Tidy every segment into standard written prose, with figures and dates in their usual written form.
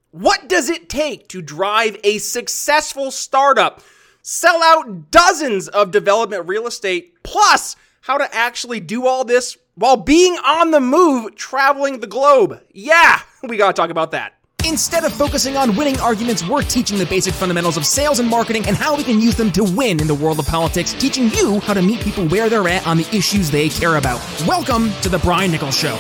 What does it take to drive a successful startup, sell out dozens of development real estate, plus how to actually do all this while being on the move, traveling the globe? Yeah, we gotta talk about that. Instead of focusing on winning arguments, we're teaching the basic fundamentals of sales and marketing and how we can use them to win in the world of politics, teaching you how to meet people where they're at on the issues they care about. Welcome to The Brian Nichols Show.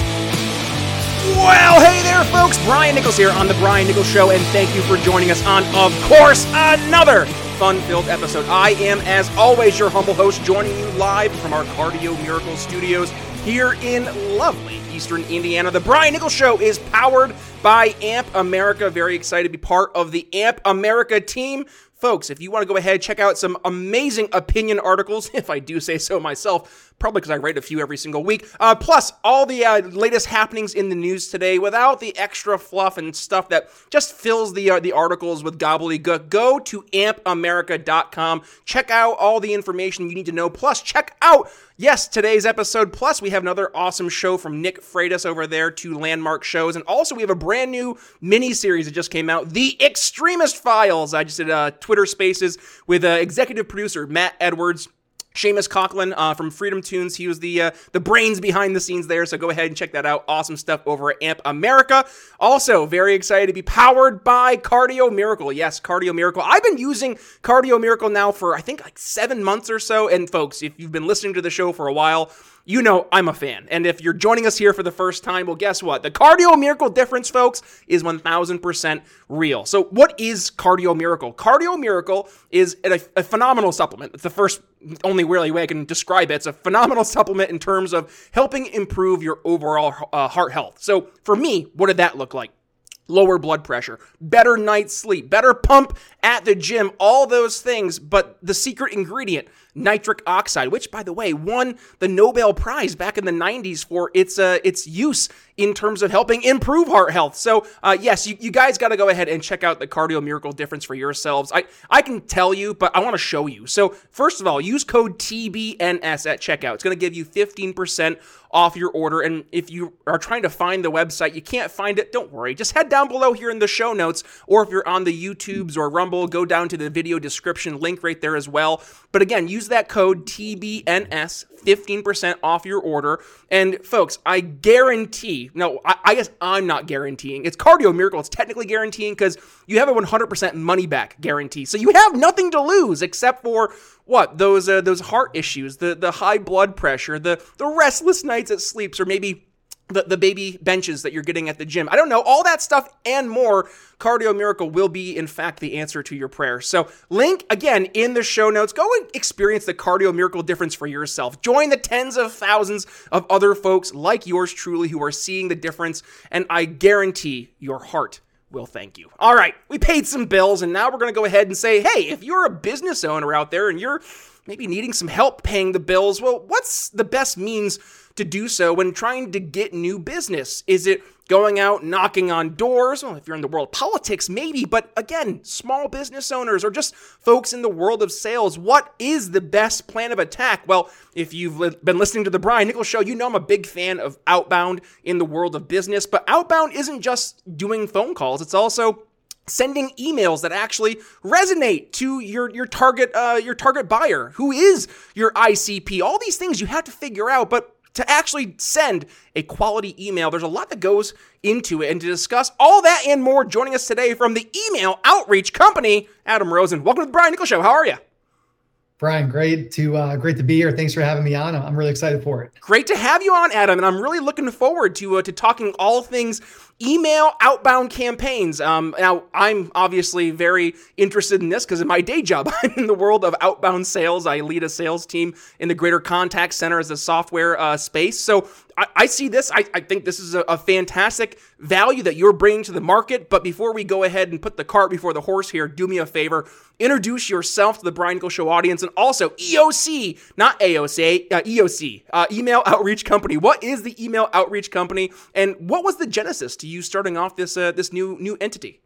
Well, hey there, folks. Brian Nichols here on The Brian Nichols Show, and thank you for joining us on, of course, another fun-filled episode. I am, as always, your humble host, joining you live from our Cardio Miracle Studios here in lovely Eastern Indiana. The Brian Nichols Show is powered by AMP America. Very excited to be part of the AMP America team. Folks, if you want to go ahead, check out some amazing opinion articles, if I do say so myself, probably because I write a few every single week, plus all the latest happenings in the news today without the extra fluff and stuff that just fills the articles with gobbledygook. Go to ampamerica.com, check out all the information you need to know, plus check out, yes, today's episode, plus we have another awesome show from Nick Freitas over there, 2 landmark shows, and also we have a brand new mini-series that just came out, The Extremist Files. I just did Twitter Spaces with executive producer Matt Edwards, Seamus Coughlin from Freedom Tunes. He was the brains behind the scenes there, so go ahead and check that out. Awesome stuff over at AMP America. Also, very excited to be powered by Cardio Miracle. Yes, Cardio Miracle. I've been using Cardio Miracle now for, I think, like 7 months or so, and folks, if you've been listening to the show for a while, you know I'm a fan. And if you're joining us here for the first time, well, guess what? The Cardio Miracle difference, folks, is 1000% real. So what is Cardio Miracle? Cardio Miracle is a phenomenal supplement. It's the first, only really way I can describe it. It's a phenomenal supplement in terms of helping improve your overall heart health. So for me, what did that look like? Lower blood pressure, better night's sleep, better pump at the gym, all those things. But the secret ingredient, nitric oxide, which, by the way, won the Nobel Prize back in the 90s for its use in terms of helping improve heart health. So, yes, you guys got to go ahead and check out the Cardio Miracle difference for yourselves. I can tell you, but I want to show you. So, first of all, use code TBNS at checkout. It's going to give you 15% off your order. And if you are trying to find the website, you can't find it, don't worry. Just head down below here in the show notes, or if you're on the YouTubes or Rumble, go down to the video description link right there as well. But again, use that code TBNS, 15% off your order. And folks, I guarantee, no, I guess I'm not guaranteeing. It's Cardio Miracle. It's technically guaranteeing because you have a 100% money back guarantee. So you have nothing to lose except for what? Those heart issues, the high blood pressure, the restless nights at sleeps, or maybe the baby benches that you're getting at the gym. I don't know, all that stuff and more. Cardio Miracle will be, in fact, the answer to your prayers. So link, again, in the show notes. Go and experience the Cardio Miracle difference for yourself. Join the tens of thousands of other folks like yours truly who are seeing the difference, and I guarantee your heart will thank you. All right, we paid some bills, and now we're going to go ahead and say, hey, if you're a business owner out there and you're maybe needing some help paying the bills, well, what's the best means to do so when trying to get new business? Is it going out knocking on doors? Well, if you're in the world of politics, maybe, but again, small business owners or just folks in the world of sales, what is the best plan of attack? Well, if you've been listening to the Brian Nichols Show, you know I'm a big fan of outbound in the world of business, but outbound isn't just doing phone calls. It's also sending emails that actually resonate to your target buyer, who is your ICP. All these things you have to figure out, but to actually send a quality email, there's a lot that goes into it. And to discuss all that and more, joining us today from the email outreach company, Adam Rosen. Welcome to the Brian Nichols Show. How are you? Brian, great to be here. Thanks for having me on. I'm really excited for it. Great to have you on, Adam, and I'm really looking forward to talking all things email outbound campaigns. Now, I'm obviously very interested in this because of my day job. I'm in the world of outbound sales. I lead a sales team in the Greater Contact Center as a software space. So I see this. I think this is a fantastic value that you're bringing to the market. But before we go ahead and put the cart before the horse here, do me a favor. Introduce yourself to the Brian Nichols Show audience, and also EOC, not AOC, EOC, Email Outreach Company. What is the Email Outreach Company, and what was the genesis to you starting off this new entity?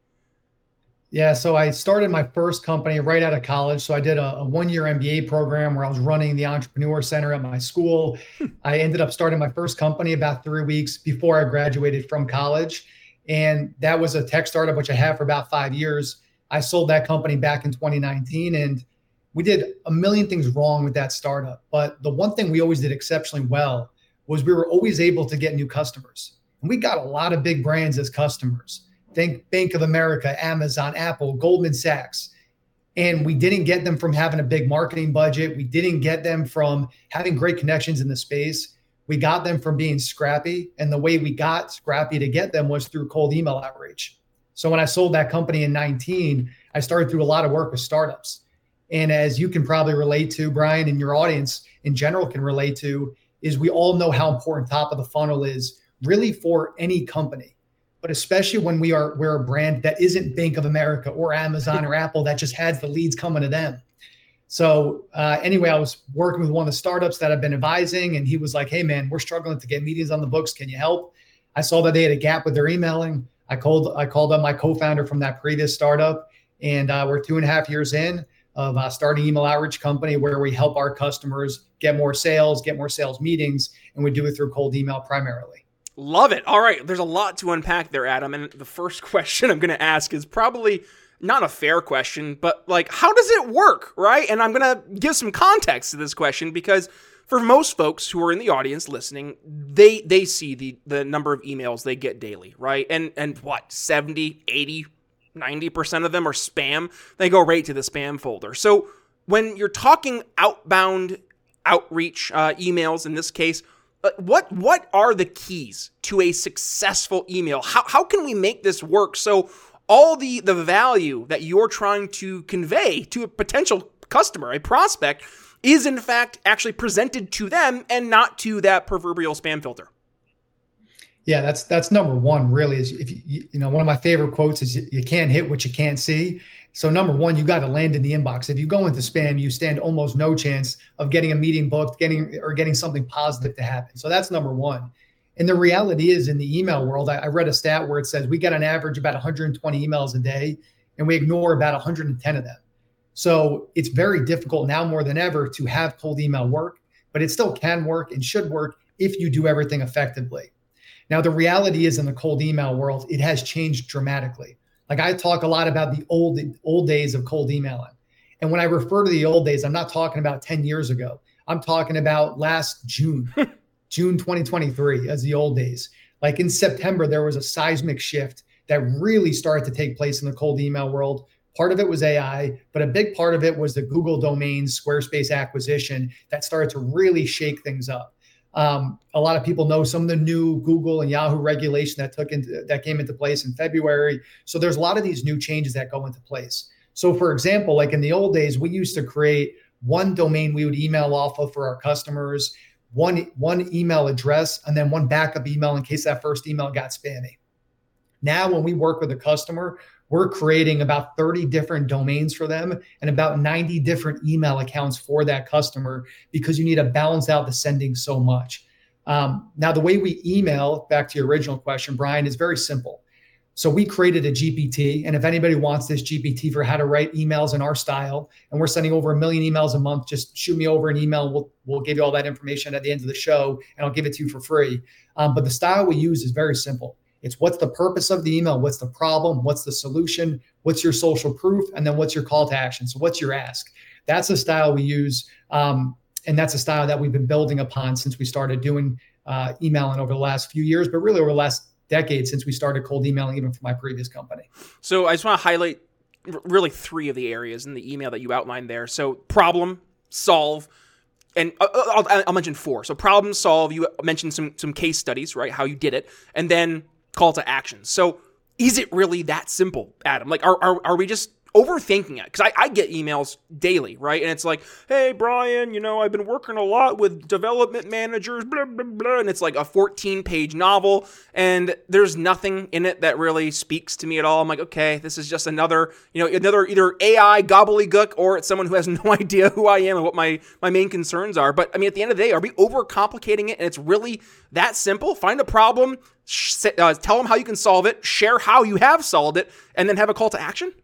Yeah, so I started my first company right out of college. So I did a one-year MBA program where I was running the Entrepreneur Center at my school. I ended up starting my first company about 3 weeks before I graduated from college. And that was a tech startup, which I had for about 5 years. I sold that company back in 2019, and we did a million things wrong with that startup. But the one thing we always did exceptionally well was we were always able to get new customers. And we got a lot of big brands as customers. Think Bank of America, Amazon, Apple, Goldman Sachs. And we didn't get them from having a big marketing budget. We didn't get them from having great connections in the space. We got them from being scrappy. And the way we got scrappy to get them was through cold email outreach. So when I sold that company in 19, I started through a lot of work with startups. And as you can probably relate to, Brian, and your audience in general can relate to, is we all know how important top of the funnel is really for any company, but especially when we're a brand that isn't Bank of America or Amazon or Apple that just has the leads coming to them. So anyway, I was working with one of the startups that I've been advising, and he was like, hey man, we're struggling to get meetings on the books. Can you help? I saw that they had a gap with their emailing. I called up my co-founder from that previous startup, and we're 2.5 years in of starting email outreach company where we help our customers get more sales meetings, and we do it through cold email primarily. Love it. All right. There's a lot to unpack there, Adam. And the first question I'm going to ask is probably not a fair question, but like, how does it work, right? And I'm going to give some context to this question because for most folks who are in the audience listening, they see the number of emails they get daily, right? And what, 70, 80, 90% of them are spam. They go right to the spam folder. So when you're talking outbound outreach emails, in this case, what are the keys to a successful email? How can we make this work so all the value that you're trying to convey to a potential customer, a prospect, is in fact actually presented to them and not to that proverbial spam filter? Yeah, that's number one, really, is if you know, one of my favorite quotes is you can't hit what you can't see. So number one, you got to land in the inbox. If you go into spam, you stand almost no chance of getting a meeting booked, getting something positive to happen. So that's number one. And the reality is in the email world, I read a stat where it says we get on average about 120 emails a day, and we ignore about 110 of them. So it's very difficult now more than ever to have cold email work, but it still can work and should work if you do everything effectively. Now, the reality is in the cold email world, it has changed dramatically. Like I talk a lot about the old days of cold emailing. And when I refer to the old days, I'm not talking about 10 years ago. I'm talking about last June, June 2023 as the old days. Like in September, there was a seismic shift that really started to take place in the cold email world. Part of it was AI, but a big part of it was the Google domains, Squarespace acquisition that started to really shake things up. A lot of people know some of the new Google and Yahoo regulation that came into place in February. So there's a lot of these new changes that go into place. So for example, like in the old days, we used to create one domain we would email off of for our customers, one email address, and then one backup email in case that first email got spammy. Now, when we work with a customer, we're creating about 30 different domains for them and about 90 different email accounts for that customer because you need to balance out the sending so much. Now, the way we email, back to your original question, Brian, is very simple. So we created a GPT, and if anybody wants this GPT for how to write emails in our style, and we're sending over 1 million emails a month, just shoot me over an email. We'll give you all that information at the end of the show, and I'll give it to you for free. But the style we use is very simple. It's what's the purpose of the email, what's the problem, what's the solution, what's your social proof, and then what's your call to action. So what's your ask? That's the style we use, and that's a style that we've been building upon since we started doing emailing over the last few years, but really over the last decade since we started cold emailing, even for my previous company. So I just want to highlight really 3 of the areas in the email that you outlined there. So problem, solve, and I'll mention 4. So problem, solve, you mentioned some case studies, right? How you did it, and then call to action. So is it really that simple, Adam? Like, are we just overthinking it? Because I get emails daily, right? And it's like, hey, Brian, I've been working a lot with development managers, blah, blah, blah. And it's like a 14-page novel, and there's nothing in it that really speaks to me at all. I'm like, okay, this is just another either AI gobbledygook, or it's someone who has no idea who I am and what my main concerns are. But I mean, at the end of the day, are we overcomplicating it? And it's really that simple? Find a problem, tell them how you can solve it, share how you have solved it, and then have a call to action?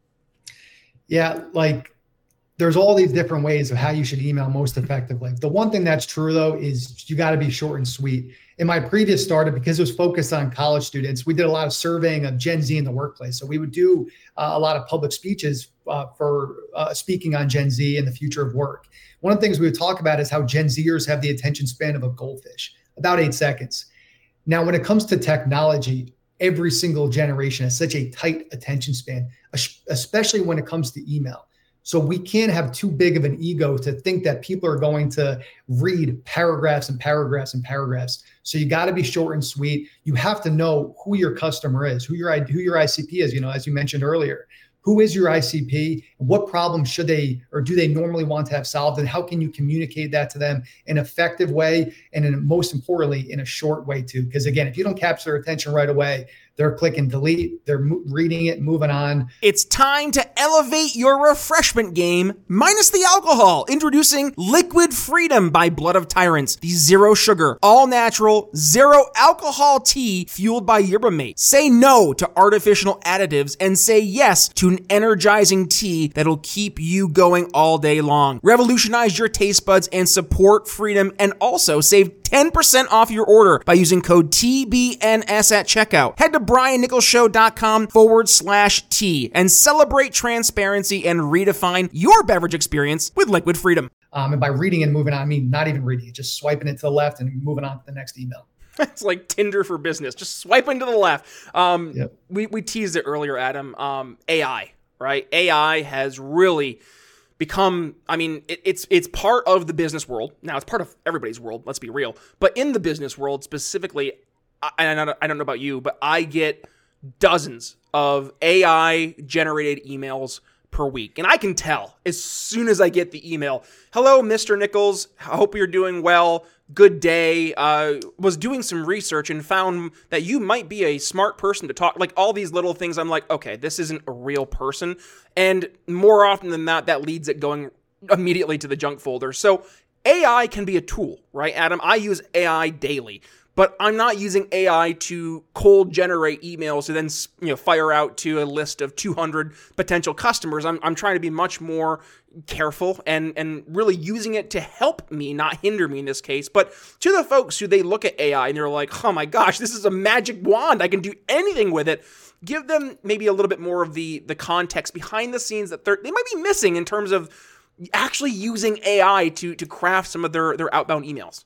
Yeah, like there's all these different ways of how you should email most effectively. The one thing that's true though is you got to be short and sweet. In my previous startup, because it was focused on college students, we did a lot of surveying of Gen Z in the workplace. So we would do a lot of public speeches for speaking on Gen Z and the future of work. One of the things we would talk about is how Gen Zers have the attention span of a goldfish, about 8 seconds. Now, when it comes to technology, every single generation has such a tight attention span, especially when it comes to email. So we can't have too big of an ego to think that people are going to read paragraphs and paragraphs and paragraphs. So you got to be short and sweet. You have to know who your customer is, who your ICP is, as you mentioned earlier. Who is your ICP? What problems should they or do they normally want to have solved? And how can you communicate that to them in an effective way? And most importantly, in a short way too. Because again, if you don't capture their attention right away, they're clicking delete, they're reading it, moving on. It's time to elevate your refreshment game, minus the alcohol. Introducing Liquid Freedom by Blood of Tyrants, the zero sugar, all natural, zero alcohol tea fueled by yerba mate. Say no to artificial additives and say yes to an energizing tea that'll keep you going all day long. Revolutionize your taste buds and support freedom, and also save 10% off your order by using code TBNS at checkout. Head to briannicholsshow.com/tea and celebrate transparency and redefine your beverage experience with Liquid Freedom. And by reading and moving on, I mean not even reading it, just swiping it to the left and moving on to the next email. It's like Tinder for business. Just swiping to the left. Yep. We teased it earlier, Adam. AI, right? AI has really become, it's part of the business world. Now, it's part of everybody's world, let's be real. But in the business world specifically, I don't know about you, but I get dozens of AI-generated emails per week. And I can tell as soon as I get the email, hello, Mr. Nichols, I hope you're doing well. Good day. Was doing some research and found that you might be a smart person to talk, like all these little things. I'm like, okay, this isn't a real person. And more often than not, that leads it going immediately to the junk folder. So AI can be a tool, right, Adam? I use AI daily, but I'm not using AI to cold generate emails to then, fire out to a list of 200 potential customers. I'm trying to be much more careful and really using it to help me, not hinder me in this case. But to the folks who they look at AI and they're like, oh my gosh, this is a magic wand. I can do anything with it. Give them maybe a little bit more of the context behind the scenes that they might be missing in terms of actually using AI to craft some of their outbound emails.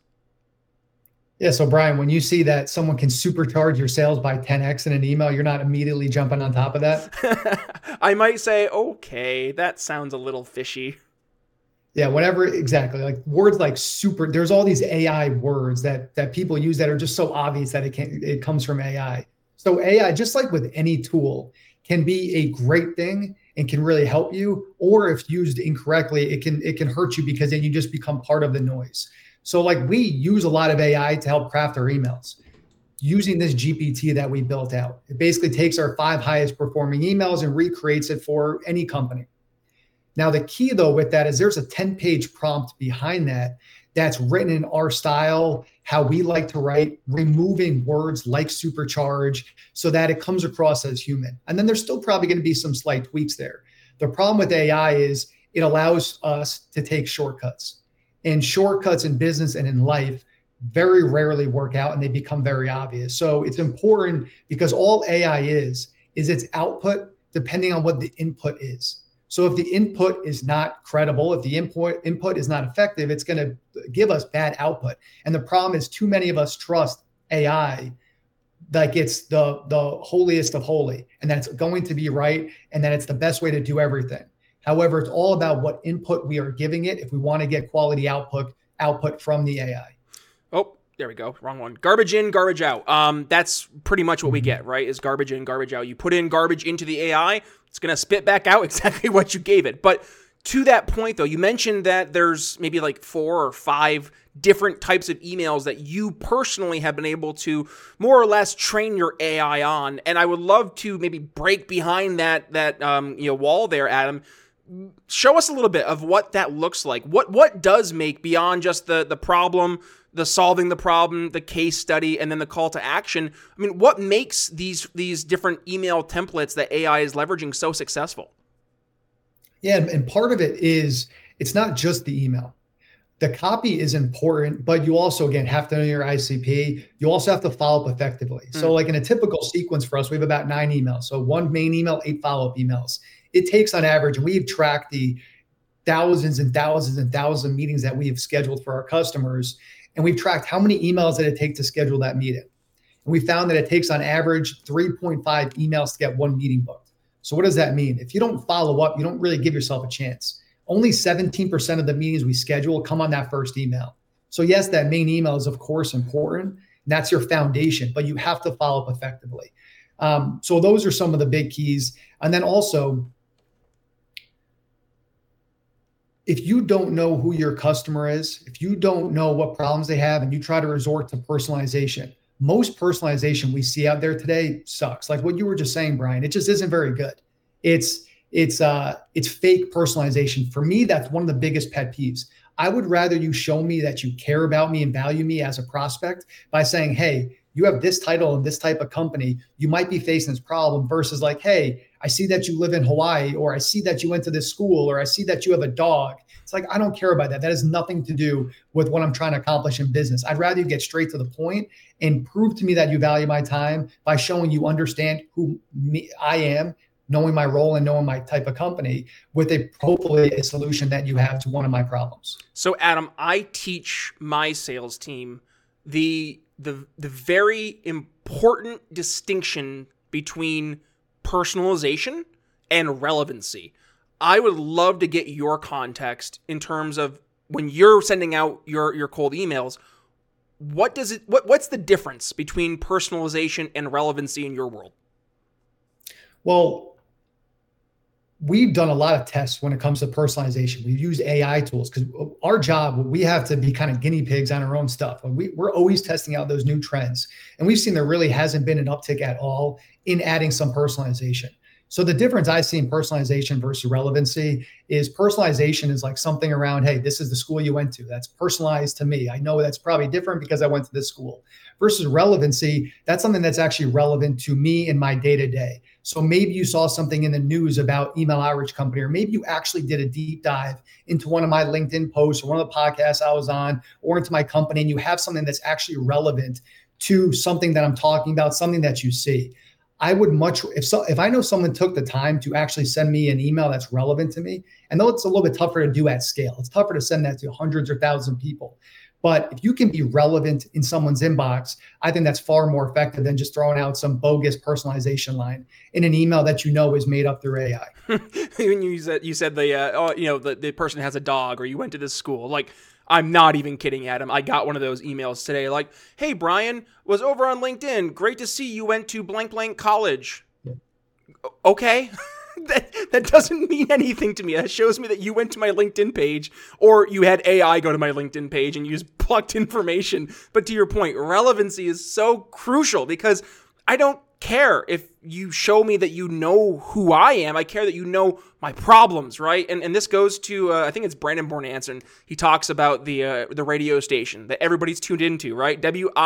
Yeah. So Brian, when you see that someone can supercharge your sales by 10x in an email, you're not immediately jumping on top of that? I might say, okay, that sounds a little fishy. Yeah, whatever, exactly. Like words like super, there's all these AI words that people use that are just so obvious that it comes from AI. So AI, just like with any tool, can be a great thing and can really help you, or if used incorrectly, it can hurt you because then you just become part of the noise. So like we use a lot of AI to help craft our emails using this GPT that we built out. It basically takes our 5 highest performing emails and recreates it for any company. Now, the key though with that is there's a 10-page prompt behind that that's written in our style, how we like to write, removing words like supercharge so that it comes across as human. And then there's still probably going to be some slight tweaks there. The problem with AI is it allows us to take shortcuts. And shortcuts in business and in life very rarely work out and they become very obvious. So it's important because all AI is its output depending on what the input is. So if the input is not credible, if the input is not effective, it's going to give us bad output. And the problem is too many of us trust AI like it's the holiest of holy and that it's going to be right and that it's the best way to do everything. However, it's all about what input we are giving it if we want to get quality output from the AI. Oh, there we go. Wrong one. Garbage in, garbage out. That's pretty much what we get, right? Is garbage in, garbage out. You put in garbage into the AI, it's going to spit back out exactly what you gave it. But to that point, though, you mentioned that there's maybe like 4 or 5 different types of emails that you personally have been able to more or less train your AI on. And I would love to maybe break behind that wall there, Adam. Show us a little bit of what that looks like. What does make, beyond just the problem, the solving the problem, the case study, and then the call to action? I mean, what makes these different email templates that AI is leveraging so successful? Yeah, and part of it is it's not just the email. the copy is important, but you also, again, have to know your ICP. You also have to follow up effectively. So like in a typical sequence for us, we have about 9 emails. So 1 main email, 8 follow-up emails. It takes on average, and we've tracked the thousands and thousands and thousands of meetings that we have scheduled for our customers. And we've tracked how many emails did it take to schedule that meeting. And we found that it takes on average 3.5 emails to get 1 meeting booked. So what does that mean? If you don't follow up, you don't really give yourself a chance. Only 17% of the meetings we schedule come on that first email. So yes, that main email is of course important. And that's your foundation, but you have to follow up effectively. So those are some of the big keys. And then also, if you don't know who your customer is, if you don't know what problems they have, and you try to resort to personalization, most personalization we see out there today sucks. Like what you were just saying, Brian, it just isn't very good. It's fake personalization. For me, that's one of the biggest pet peeves. I would rather you show me that you care about me and value me as a prospect by saying, hey, you have this title and this type of company, you might be facing this problem, versus like, hey, I see that you live in Hawaii, or I see that you went to this school, or I see that you have a dog. It's like, I don't care about that. That has nothing to do with what I'm trying to accomplish in business. I'd rather you get straight to the point and prove to me that you value my time by showing you understand who I am, knowing my role and knowing my type of company, with hopefully a solution that you have to one of my problems. So Adam, I teach my sales team the very important distinction between personalization and relevancy. I would love to get your context in terms of when you're sending out your cold emails, what's the difference between personalization and relevancy in your world? Well, we've done a lot of tests when it comes to personalization. We've used AI tools because our job, we have to be kind of guinea pigs on our own stuff. We're always testing out those new trends. And we've seen there really hasn't been an uptick at all in adding some personalization. So the difference I see in personalization versus relevancy is personalization is like something around, hey, this is the school you went to. That's personalized to me. I know that's probably different because I went to this school. Versus relevancy, that's something that's actually relevant to me in my day-to-day. So maybe you saw something in the news about email outreach company, or maybe you actually did a deep dive into one of my LinkedIn posts or one of the podcasts I was on, or into my company, and you have something that's actually relevant to something that I'm talking about, something that you see. I would if I know someone took the time to actually send me an email that's relevant to me, and though it's a little bit tougher to do at scale, it's tougher to send that to hundreds or thousands of people. But if you can be relevant in someone's inbox, I think that's far more effective than just throwing out some bogus personalization line in an email that you know is made up through AI. When you said the person has a dog, or you went to this school, like, I'm not even kidding, Adam. I got one of those emails today like, hey, Brian, was over on LinkedIn. Great to see you went to blank blank college. Yeah. Okay. That doesn't mean anything to me. That shows me that you went to my LinkedIn page, or you had AI go to my LinkedIn page and you just plucked information. But to your point, relevancy is so crucial, because I don't care if you show me that you know who I am. I care that you know my problems, right? And this goes to, I think it's Brandon Bornanson. He talks about the radio station that everybody's tuned into, right?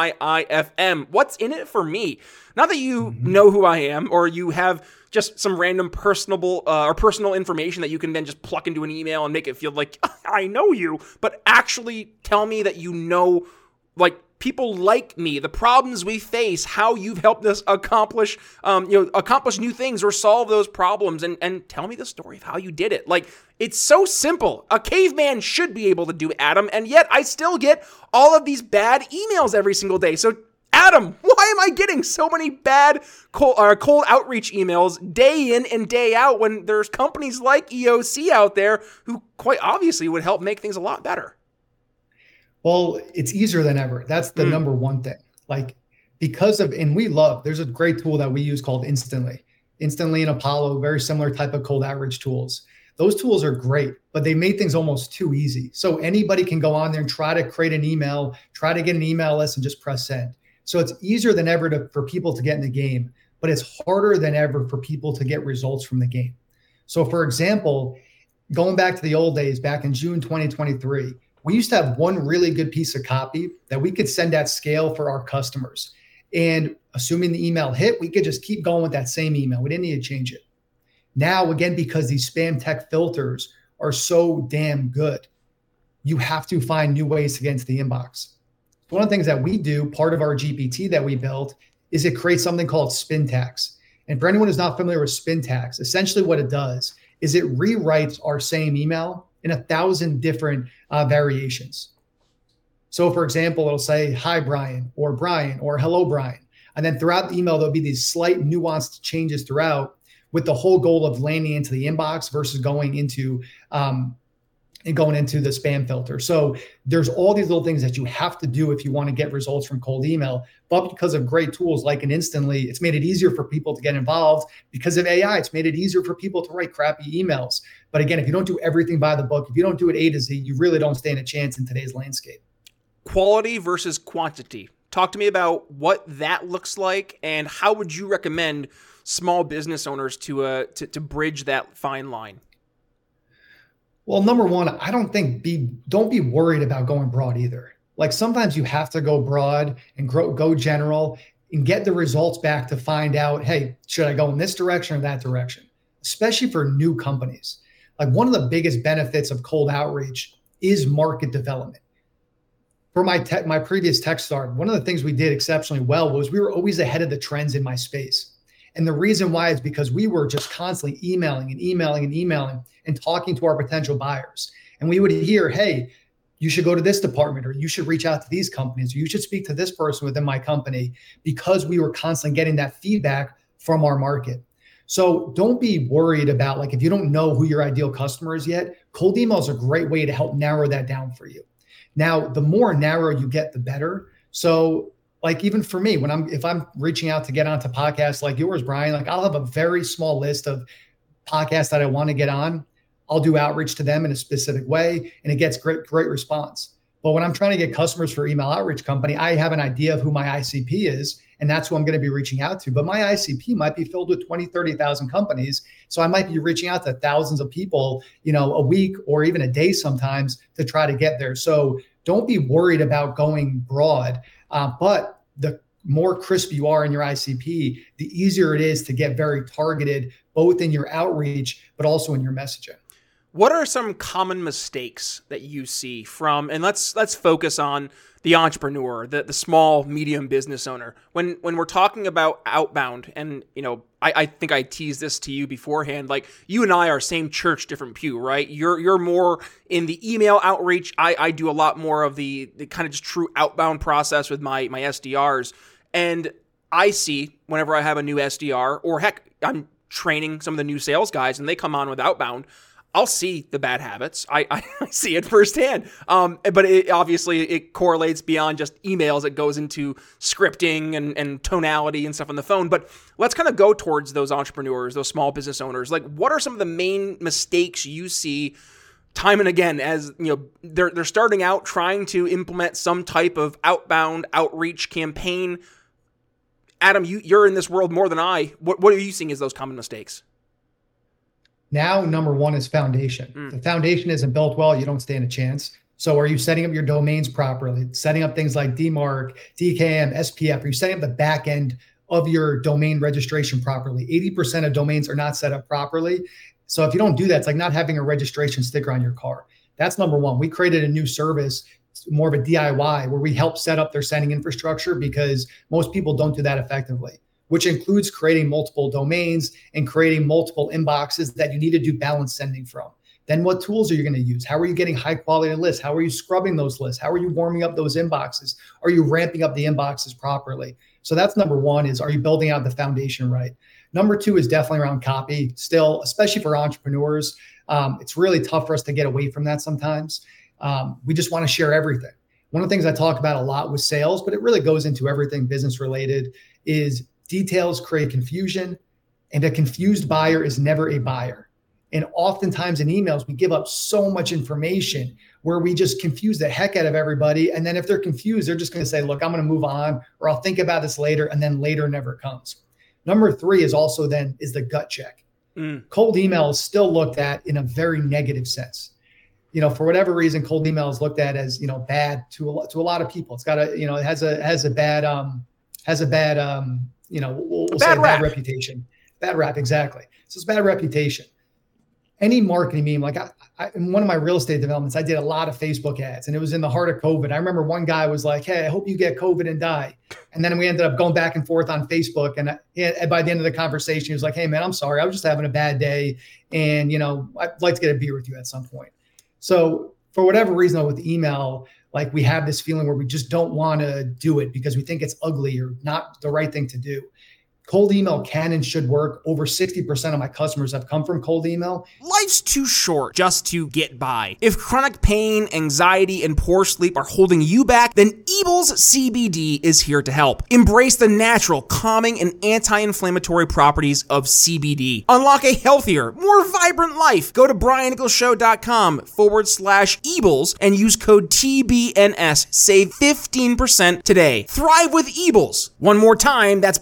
WIIFM. What's in it for me? Not that you know who I am, or you have just some random personal information that you can then just pluck into an email and make it feel like I know you, but actually tell me that you know, like, people like me, the problems we face, how you've helped us accomplish new things or solve those problems, and tell me the story of how you did it. Like, it's so simple. A caveman should be able to do, Adam, and yet I still get all of these bad emails every single day. So, Adam, why am I getting so many bad cold outreach emails day in and day out when there's companies like EOC out there who quite obviously would help make things a lot better? Well, it's easier than ever. That's the number one thing. Like, there's a great tool that we use called Instantly and Apollo, very similar type of cold outreach tools. Those tools are great, but they made things almost too easy. So anybody can go on there and try to create an email, try to get an email list, and just press send. So it's easier than ever for people to get in the game, but it's harder than ever for people to get results from the game. So for example, going back to the old days, back in June 2023, we used to have one really good piece of copy that we could send at scale for our customers. And assuming the email hit, we could just keep going with that same email. We didn't need to change it. Now, again, because these spam tech filters are so damn good, you have to find new ways to get into the inbox. One of the things that we do, part of our GPT that we built, is it creates something called spin tags. And for anyone who's not familiar with spin tags, essentially what it does is it rewrites our same email in 1,000 different variations. So for example, it'll say, hi, Brian, or hello, Brian. And then throughout the email, there'll be these slight nuanced changes throughout with the whole goal of landing into the inbox versus going into the spam filter. So there's all these little things that you have to do if you want to get results from cold email. But because of great tools like an Instantly, it's made it easier for people to get involved. Because of AI, it's made it easier for people to write crappy emails. But again, if you don't do everything by the book, if you don't do it A to Z, you really don't stand a chance in today's landscape. Quality versus quantity. Talk to me about what that looks like, and how would you recommend small business owners to bridge that fine line? Well, number one, I don't be worried about going broad either. Like sometimes you have to go broad and go general and get the results back to find out, hey, should I go in this direction or that direction? Especially for new companies. Like one of the biggest benefits of cold outreach is market development. For my previous tech start, one of the things we did exceptionally well was we were always ahead of the trends in my space. And the reason why is because we were just constantly emailing and talking to our potential buyers. And we would hear, hey, you should go to this department, or you should reach out to these companies, or you should speak to this person within my company, because we were constantly getting that feedback from our market. So don't be worried about, like, if you don't know who your ideal customer is yet, cold email is a great way to help narrow that down for you. Now, the more narrow you get, the better. So like even for me, if I'm reaching out to get onto podcasts like yours, Brian, like I'll have a very small list of podcasts that I want to get on. I'll do outreach to them in a specific way, and it gets great response. But when I'm trying to get customers for email outreach company, I have an idea of who my ICP is, and that's who I'm going to be reaching out to. But my ICP might be filled with 20, 30,000 companies. So I might be reaching out to thousands of people, a week or even a day sometimes to try to get there. So don't be worried about going broad. But the more crisp you are in your ICP, the easier it is to get very targeted, both in your outreach, but also in your messaging. What are some common mistakes that you see from, and let's focus on the entrepreneur, the small, medium business owner. When we're talking about outbound, and I think I teased this to you beforehand, like you and I are same church, different pew, right? You're more in the email outreach. I do a lot more of the kind of just true outbound process with my SDRs. And I see whenever I have a new SDR, or heck, I'm training some of the new sales guys and they come on with outbound, I'll see the bad habits. I see it firsthand. But it correlates beyond just emails. It goes into scripting and tonality and stuff on the phone. But let's kind of go towards those entrepreneurs, those small business owners. Like, what are some of the main mistakes you see time and again as they're starting out trying to implement some type of outbound outreach campaign? Adam, you're in this world more than I. What are you seeing as those common mistakes? Now, number one is foundation. The foundation isn't built well, you don't stand a chance. So are you setting up your domains properly? Setting up things like DMARC, DKIM, SPF? Are you setting up the back end of your domain registration properly? 80% of domains are not set up properly. So if you don't do that, it's like not having a registration sticker on your car. That's number one. We created a new service, more of a DIY, where we help set up their sending infrastructure, because most people don't do that effectively, which includes creating multiple domains and creating multiple inboxes that you need to do balance sending from. Then what tools are you going to use? How are you getting high quality lists? How are you scrubbing those lists? How are you warming up those inboxes? Are you ramping up the inboxes properly? So that's number one, is are you building out the foundation right? Number two is definitely around copy. Still, especially for entrepreneurs, it's really tough for us to get away from that sometimes. We just want to share everything. One of the things I talk about a lot with sales, but it really goes into everything business related, is details create confusion, and a confused buyer is never a buyer. And oftentimes in emails, we give up so much information where we just confuse the heck out of everybody. And then if they're confused, they're just going to say, look, I'm going to move on, or I'll think about this later. And then later never comes. Number three is also is the gut check. Cold email is still looked at in a very negative sense. For whatever reason, cold email is looked at as, bad to a lot of people. It's got it has a bad we'll say bad reputation. Bad rap, exactly. So it's bad reputation. any marketing meme, like in one of my real estate developments, I did a lot of Facebook ads, and it was in the heart of COVID. I remember one guy was like, "Hey, I hope you get COVID and die." And then we ended up going back and forth on Facebook. And by the end of the conversation, he was like, "Hey man, I'm sorry. I was just having a bad day. And I'd like to get a beer with you at some point." So for whatever reason, with email, like we have this feeling where we just don't want to do it because we think it's ugly or not the right thing to do. Cold email can and should work. Over 60% of my customers have come from cold email. Life's too short just to get by. If chronic pain, anxiety, and poor sleep are holding you back, then Ebels CBD is here to help. Embrace the natural, calming, and anti-inflammatory properties of CBD. Unlock a healthier, more vibrant life. Go to briannicholsshow.com/Ebels and use code TBNS. Save 15% today. Thrive with Ebels. One more time, that's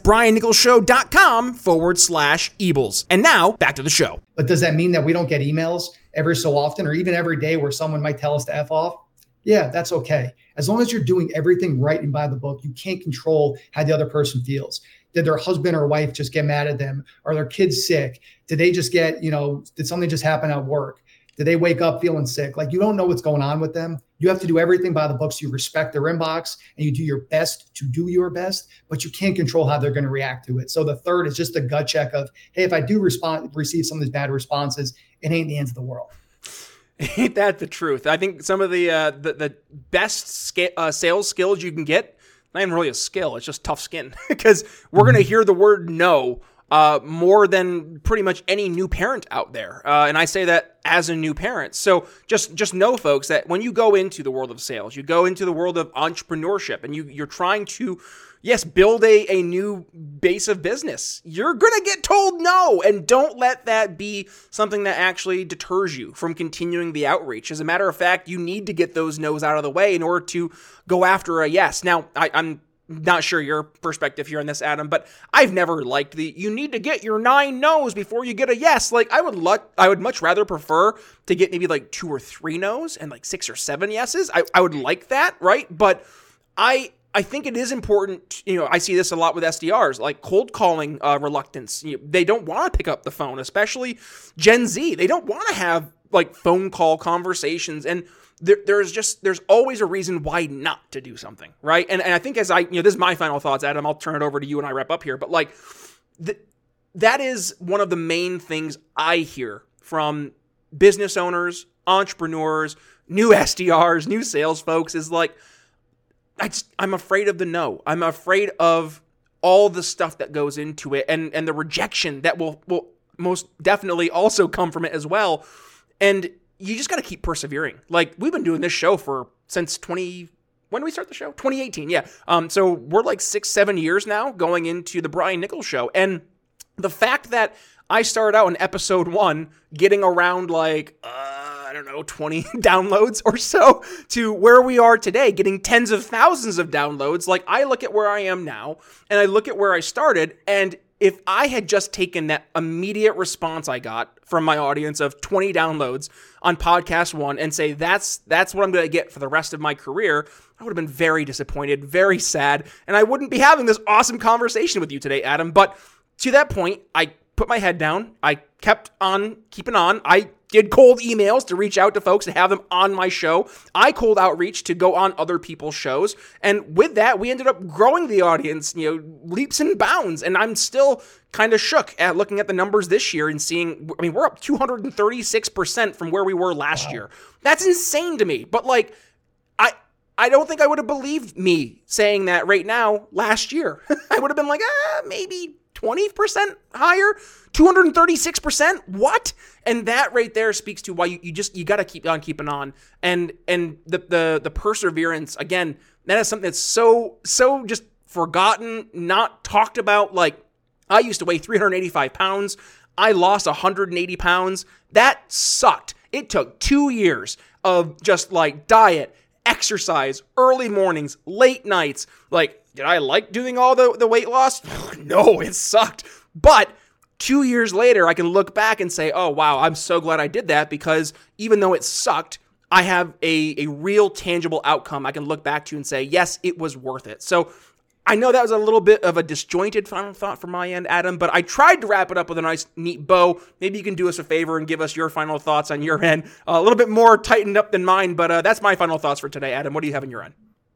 briannicholsshow.com/Ebels. And now, back to the show. But does that mean that we don't get emails every so often or even every day where someone might tell us to F off? Yeah, that's okay. As long as you're doing everything right and by the book, you can't control how the other person feels. Did their husband or wife just get mad at them? Are their kids sick? Did they just get, did something just happen at work? Did they wake up feeling sick? Like, you don't know what's going on with them. You have to do everything by the books. You respect their inbox and you do your best to do your best, but you can't control how they're going to react to it. So the third is just a gut check of, hey, if I do receive some of these bad responses, it ain't the end of the world. Ain't that the truth? I think some of the best sales skills you can get, not even really a skill, it's just tough skin, because we're going to hear the word no more than pretty much any new parent out there. And I say that as a new parent. So just know, folks, that when you go into the world of sales, you go into the world of entrepreneurship, and you're trying to, yes, build a new base of business, you're going to get told no. And don't let that be something that actually deters you from continuing the outreach. As a matter of fact, you need to get those no's out of the way in order to go after a yes. Now, I'm not sure your perspective here on this, Adam, but I've never liked you need to get your 9 no's before you get a yes. Like, I would much rather prefer to get maybe like 2 or 3 no's and like 6 or 7 yeses. I would like that, right? But I think it is important, I see this a lot with SDRs, like cold calling reluctance. They don't want to pick up the phone, especially Gen Z. They don't want to have like phone call conversations, and there's always a reason why not to do something, right? And I think as this is my final thoughts, Adam, I'll turn it over to you and I wrap up here, but like that is one of the main things I hear from business owners, entrepreneurs, new SDRs, new sales folks is like, I'm afraid of the no. I'm afraid of all the stuff that goes into it and the rejection that will most definitely also come from it as well. And you just got to keep persevering. Like, we've been doing this show since when did we start the show? 2018. Yeah. So we're like 6-7 years now going into the Brian Nichols Show. And the fact that I started out in episode 1 getting around like, 20 downloads or so to where we are today, getting tens of thousands of downloads. Like, I look at where I am now and I look at where I started, and if I had just taken that immediate response I got from my audience of 20 downloads on podcast 1 and say, that's what I'm going to get for the rest of my career, I would have been very disappointed, very sad, and I wouldn't be having this awesome conversation with you today, Adam. But to that point, I put my head down. I kept on keeping on. I did cold emails to reach out to folks to have them on my show. I cold outreach to go on other people's shows. And with that, we ended up growing the audience, leaps and bounds. And I'm still kind of shook at looking at the numbers this year and seeing, we're up 236% from where we were last year. That's insane to me. But like, I don't think I would have believed me saying that right now last year. I would have been like, maybe 20% higher, 236%. What? And that right there speaks to why you got to keep on keeping on. And the perseverance, again, that is something that's so just forgotten, not talked about. Like, I used to weigh 385 pounds. I lost 180 pounds. That sucked. It took 2 years of just like diet, exercise, early mornings, late nights. Like, did I like doing all the weight loss? No, it sucked. But 2 years later, I can look back and say, oh, wow, I'm so glad I did that, because even though it sucked, I have a real tangible outcome I can look back to and say, yes, it was worth it. So I know that was a little bit of a disjointed final thought from my end, Adam, but I tried to wrap it up with a nice, neat bow. Maybe you can do us a favor and give us your final thoughts on your end. A little bit more tightened up than mine, but that's my final thoughts for today. Adam, what do you have on your end?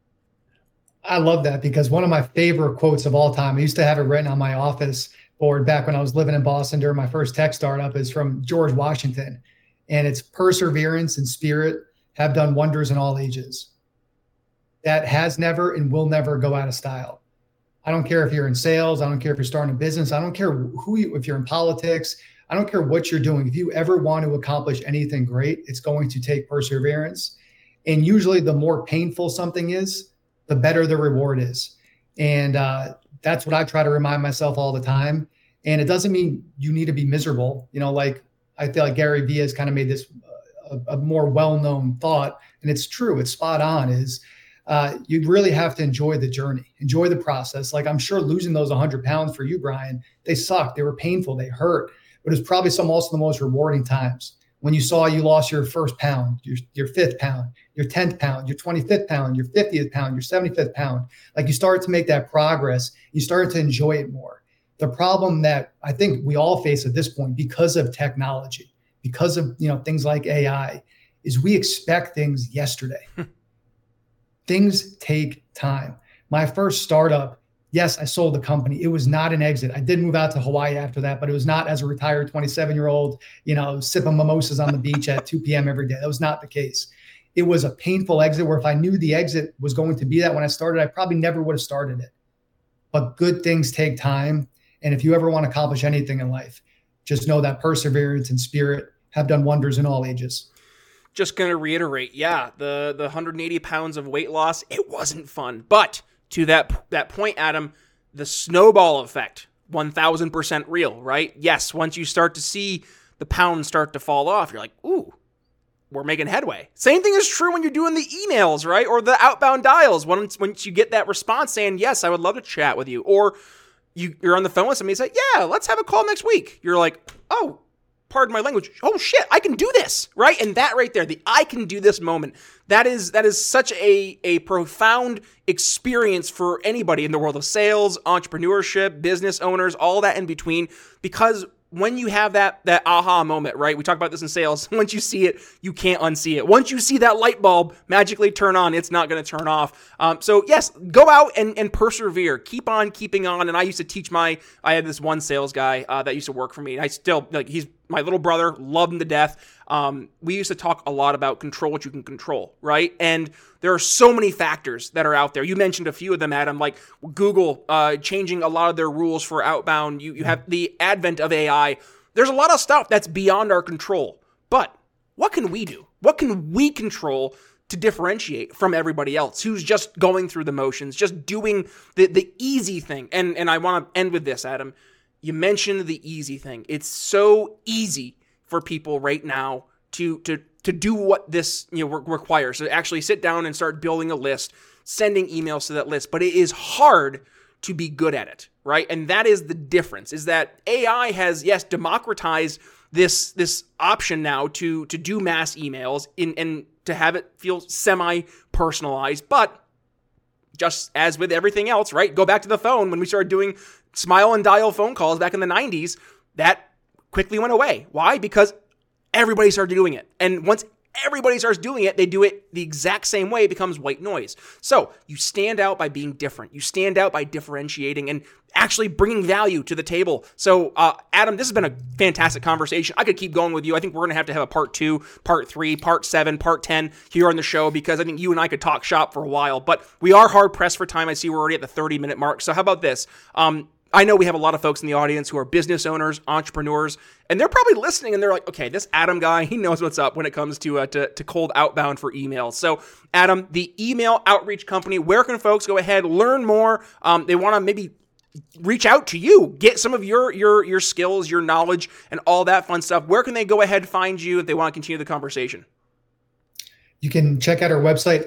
I love that because one of my favorite quotes of all time, I used to have it written on my office board back when I was living in Boston during my first tech startup, is from George Washington. And it's perseverance and spirit have done wonders in all ages. That has never and will never go out of style. I don't care if you're in sales. I don't care if you're starting a business. I don't care if you're in politics. I don't care what you're doing. If you ever want to accomplish anything great, it's going to take perseverance. And usually the more painful something is, the better the reward is. And that's what I try to remind myself all the time. And it doesn't mean you need to be miserable. Like I feel like Gary Vee has kind of made this a more well-known thought, and it's true. It's spot on. Is you really have to enjoy the journey, enjoy the process. Like I'm sure losing those 100 pounds for you, Brian, they sucked. They were painful. They hurt. But it was probably also the most rewarding times when you saw you lost your first pound, your fifth pound, your 10th pound, your 25th pound, your 50th pound, your 75th pound. Like you started to make that progress. You started to enjoy it more. The problem that I think we all face at this point because of technology, because of things like AI, is we expect things yesterday. Things take time. My first startup, yes, I sold the company. It was not an exit. I did move out to Hawaii after that, but it was not as a retired 27-year-old, sipping mimosas on the beach at 2 p.m. every day. That was not the case. It was a painful exit where if I knew the exit was going to be that when I started, I probably never would have started it. But good things take time. And if you ever want to accomplish anything in life, just know that perseverance and spirit have done wonders in all ages. Just going to reiterate, the 180 pounds of weight loss, it wasn't fun. But to that point, Adam, the snowball effect, 1,000% real, right? Yes, once you start to see the pounds start to fall off, you're like, ooh, we're making headway. Same thing is true when you're doing the emails, right? Or the outbound dials. Once you get that response saying, yes, I would love to chat with you. Or you're on the phone with somebody and say, yeah, let's have a call next week. You're like, oh, pardon my language. Oh shit, I can do this, right? And that right there, the I can do this moment, that is such a profound experience for anybody in the world of sales, entrepreneurship, business owners, all that in between, because when you have that aha moment, right? We talk about this in sales. Once you see it, you can't unsee it. Once you see that light bulb magically turn on, it's not going to turn off. So yes, go out and persevere. Keep on keeping on. And I used to teach I had this one sales guy that used to work for me. And I still, he's my little brother, love him to death. We used to talk a lot about control what you can control, right? And there are so many factors that are out there. You mentioned a few of them, Adam, like Google changing a lot of their rules for outbound. You have the advent of AI. There's a lot of stuff that's beyond our control. But what can we do? What can we control to differentiate from everybody else who's just going through the motions, just doing the easy thing? And I want to end with this, Adam. You mentioned the easy thing. It's so easy for people right now to do what this requires. So actually sit down and start building a list, sending emails to that list. But it is hard to be good at it, right? And that is the difference, is that AI has, yes, democratized this option now to do mass emails and to have it feel semi-personalized. But just as with everything else, right? Go back to the phone. When we started doing smile and dial phone calls back in the 90s, that quickly went away. Why? Because everybody started doing it. And once everybody starts doing it, they do it the exact same way. It becomes white noise. So you stand out by being different. You stand out by differentiating and actually bringing value to the table. So, Adam, this has been a fantastic conversation. I could keep going with you. I think we're going to have a part 2, part 3, part 7, part 10 here on the show, because I think you and I could talk shop for a while, but we are hard pressed for time. I see we're already at the 30-minute mark. So how about this? I know we have a lot of folks in the audience who are business owners, entrepreneurs, and they're probably listening and they're like, okay, this Adam guy, he knows what's up when it comes to cold outbound for emails. So Adam, the email outreach company, where can folks go ahead, learn more? They want to maybe reach out to you, get some of your skills, your knowledge, and all that fun stuff. Where can they go ahead and find you if they want to continue the conversation? You can check out our website,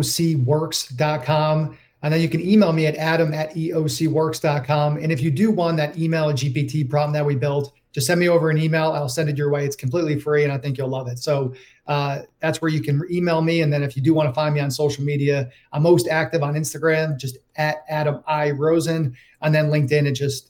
eocworks.com. And then you can email me at adam@eocworks.com. And if you do want that email GPT prompt that we built, just send me over an email. I'll send it your way. It's completely free, and I think you'll love it. So that's where you can email me. And then if you do want to find me on social media, I'm most active on Instagram, just at Adam I. Rosen, and then LinkedIn, it's just,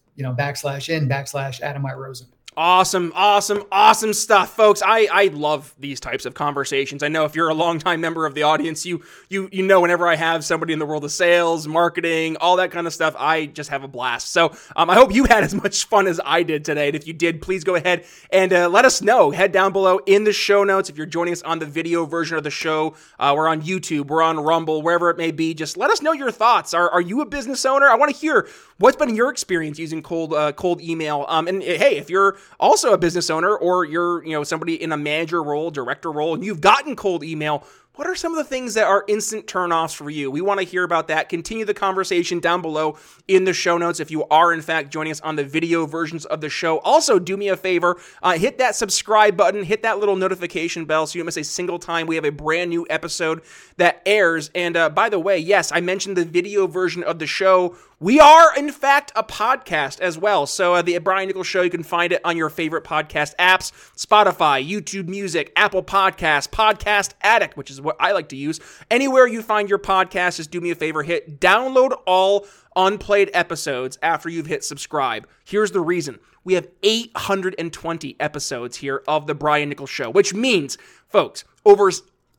/Adam I. Rosen. Awesome stuff, folks. I love these types of conversations. I know if you're a longtime member of the audience, you know whenever I have somebody in the world of sales, marketing, all that kind of stuff, I just have a blast. So I hope you had as much fun as I did today. And if you did, please go ahead and let us know. Head down below in the show notes. If you're joining us on the video version of the show, we're on YouTube, we're on Rumble, wherever it may be. Just let us know your thoughts. Are you a business owner? I want to hear what's been your experience using cold email. And hey, if you're also a business owner, or you're somebody in a manager role, director role, and you've gotten cold email, what are some of the things that are instant turnoffs for you? We want to hear about that. Continue the conversation down below in the show notes if you are, in fact, joining us on the video versions of the show. Also, do me a favor, hit that subscribe button, hit that little notification bell so you don't miss a single time we have a brand new episode that airs. And by the way, yes, I mentioned the video version of the show. We are, in fact, a podcast as well. So the Brian Nichols Show, you can find it on your favorite podcast apps, Spotify, YouTube Music, Apple Podcasts, Podcast Addict, which is what I like to use. Anywhere you find your podcast, just do me a favor, hit download all unplayed episodes after you've hit subscribe. Here's the reason. We have 820 episodes here of the Brian Nichols Show, which means, folks, over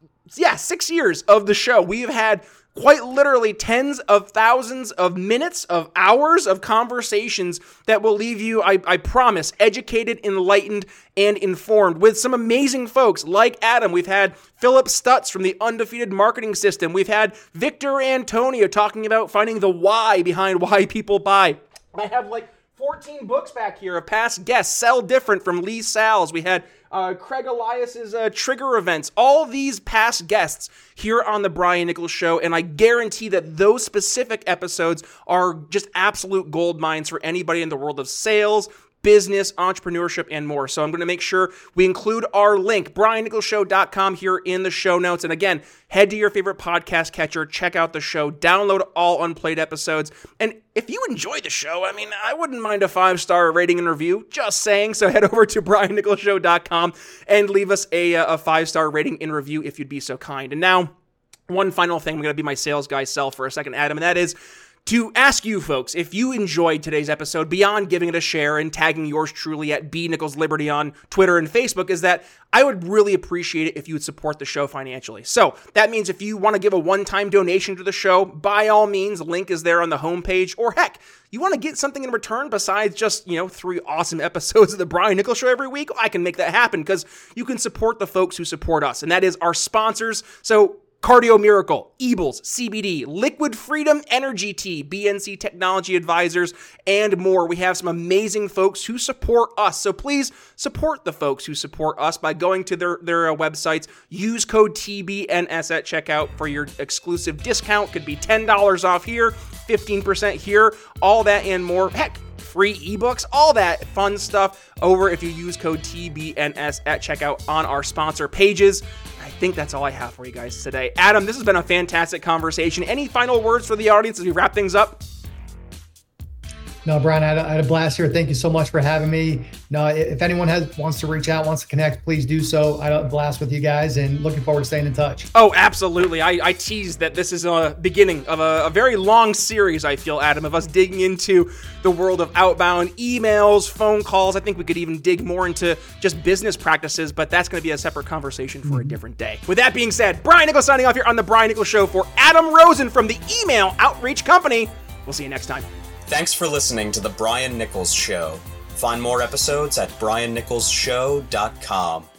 6 years of the show, we have had quite literally tens of thousands of minutes, of hours of conversations that will leave you, I promise, educated, enlightened, and informed with some amazing folks like Adam. We've had Philip Stutz from the Undefeated Marketing System. We've had Victor Antonio talking about finding the why behind why people buy. I have 14 books back here of past guests. Sell Different from Lee Salz. We had Craig Elias's Trigger Events. All these past guests here on the Brian Nichols Show, and I guarantee that those specific episodes are just absolute gold mines for anybody in the world of sales, business, entrepreneurship, and more. So I'm going to make sure we include our link, briannicholsshow.com, here in the show notes. And again, head to your favorite podcast catcher, check out the show, download all unplayed episodes. And if you enjoy the show, I wouldn't mind a 5-star rating and review, just saying. So head over to briannicholsshow.com and leave us a 5-star rating and review if you'd be so kind. And now, one final thing, I'm going to be my sales guy self for a second, Adam, and that is to ask you folks, if you enjoyed today's episode, beyond giving it a share and tagging yours truly at bnicholsliberty on Twitter and Facebook, is that I would really appreciate it if you would support the show financially. So that means if you want to give a one-time donation to the show, by all means, link is there on the homepage. Or heck, you want to get something in return besides just, 3 awesome episodes of the Brian Nichols Show every week? I can make that happen because you can support the folks who support us, and that is our sponsors. So Cardio Miracle, Ebles, CBD, Liquid Freedom Energy Tea, BNC Technology Advisors, and more. We have some amazing folks who support us. So please support the folks who support us by going to their websites. Use code TBNS at checkout for your exclusive discount. Could be $10 off here, 15% here, all that and more. Heck, free ebooks, all that fun stuff over if you use code TBNS at checkout on our sponsor pages. I think that's all I have for you guys today. Adam, this has been a fantastic conversation. Any final words for the audience as we wrap things up? No, Brian, I had a blast here. Thank you so much for having me. No, if anyone wants to reach out, wants to connect, please do so. I had a blast with you guys and looking forward to staying in touch. Oh, absolutely. I teased that this is a beginning of a very long series, I feel, Adam, of us digging into the world of outbound emails, phone calls. I think we could even dig more into just business practices, but that's going to be a separate conversation for a different day. With that being said, Brian Nichols signing off here on The Brian Nichols Show for Adam Rosen from the Email Outreach Company. We'll see you next time. Thanks for listening to The Brian Nichols Show. Find more episodes at briannicholsshow.com.